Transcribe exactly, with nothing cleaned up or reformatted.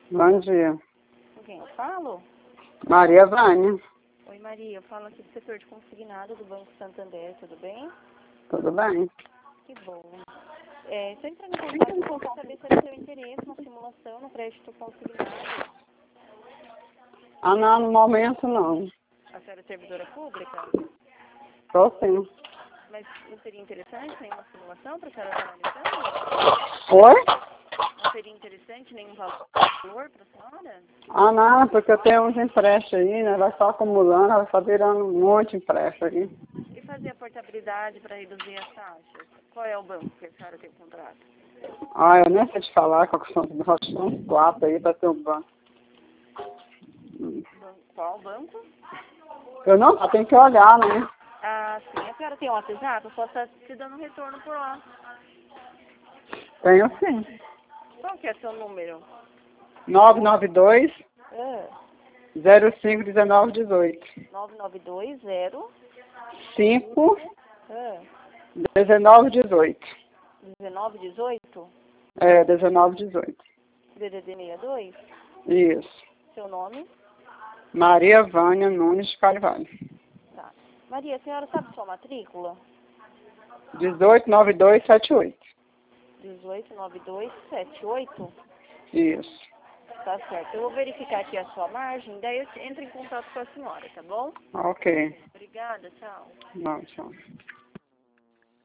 Bom dia. Com quem eu falo? Maria Vânia. Oi, Maria. Eu falo aqui do setor de consignado do Banco Santander. Tudo bem? Tudo bem? Que bom. É, estou entrando em contato para saber se é do seu interesse na simulação no crédito consignado. Ah, não, no momento não. A senhora é servidora pública? Tô sim. Mas não seria interessante nenhuma simulação para a senhora estar analisando? Oi? Não seria interessante nenhum valor para a senhora? Ah, não, porque eu tenho uns empréstimos aí, né? Vai só acumulando, vai só virando um monte de empréstimo aí. E fazer a portabilidade para reduzir as taxas? Qual é o banco que a senhora tem contrato? Ah, eu nem sei te falar qual que são os nós somos quatro aí para ter um banco. Ban- Qual banco? Eu não, só tenho que olhar, né? Ah, sim. A senhora tem um WhatsApp? Eu posso estar te dando um retorno por lá. Tenho sim. Qual que é seu número? nove nove dois, É. zero cinco, um nove um oito. nove nove dois zero cinco, é. dezenove, dezoito. dezenove dezoito É, dezenove, dezoito. D D D sessenta e dois. Isso. Seu nome? Maria Vânia Nunes de Carvalho. Tá. Maria, a senhora sabe sua matrícula? dezoito, noventa e dois, setenta e oito. dezoito noventa e dois setenta e oito. Isso. Tá certo. Eu vou verificar aqui a sua margem, daí eu entro em contato com a senhora, tá bom? Ok. Obrigada, tchau. Não, tchau.